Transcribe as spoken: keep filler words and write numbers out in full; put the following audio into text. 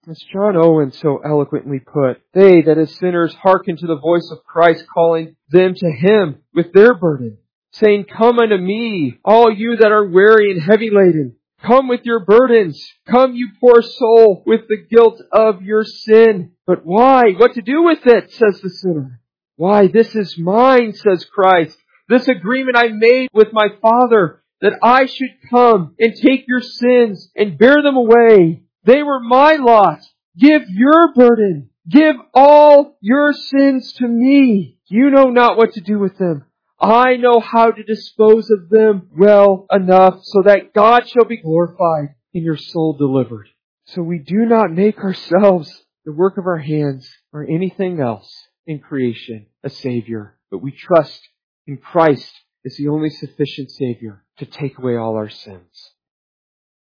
As John Owen so eloquently put, they that as sinners hearken to the voice of Christ calling them to Him with their burden, saying, Come unto me, all you that are weary and heavy laden. Come with your burdens. Come, you poor soul, with the guilt of your sin. But why? What to do with it, says the sinner. Why, this is mine, says Christ. This agreement I made with my Father, that I should come and take your sins and bear them away. They were my lot. Give your burden. Give all your sins to me. You know not what to do with them. I know how to dispose of them well enough so that God shall be glorified and your soul delivered. So we do not make ourselves, the work of our hands, or anything else in creation, a Savior, but we trust in Christ as the only sufficient Savior to take away all our sins.